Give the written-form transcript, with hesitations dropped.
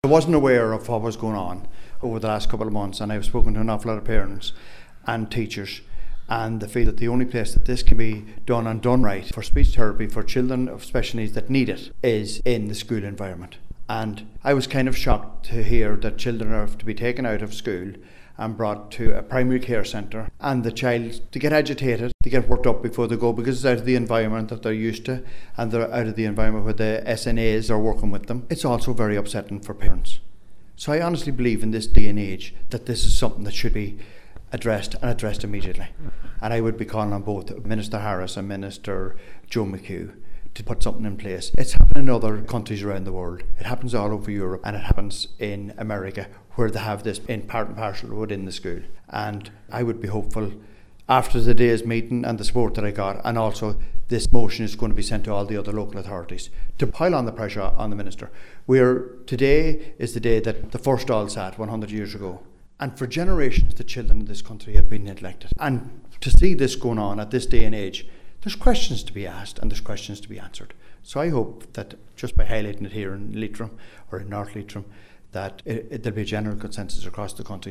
I wasn't aware of what was going on over the last couple of months, and I've spoken to an awful lot of parents and teachers, and they feel that the only place that this can be done and done right for speech therapy for children of special needs that need it is in the school environment. And I was kind of shocked to hear that children are to be taken out of school and brought to a primary care centre, and the child to get agitated, to get worked up before they go, because it's out of the environment that they're used to, and they're out of the environment where the SNAs are working with them. It's also very upsetting for parents. So I honestly believe in this day and age that this is something that should be addressed, and addressed immediately. And I would be calling on both Minister Harris and Minister Joe McHugh to put something in place. It's happening in other countries around the world. It happens all over Europe, and it happens in America, where they have this in part and parcel within the school. And I would be hopeful after the day's meeting and the support that I got, and also this motion is going to be sent to all the other local authorities to pile on the pressure on the Minister. Today is the day that the first Dáil sat 100 years ago. And for generations, the children in this country have been neglected. And to see this going on at this day and age, there's questions to be asked and there's questions to be answered. So I hope that just by highlighting it here in Leitrim, or in North Leitrim, that there'll be a general consensus across the country.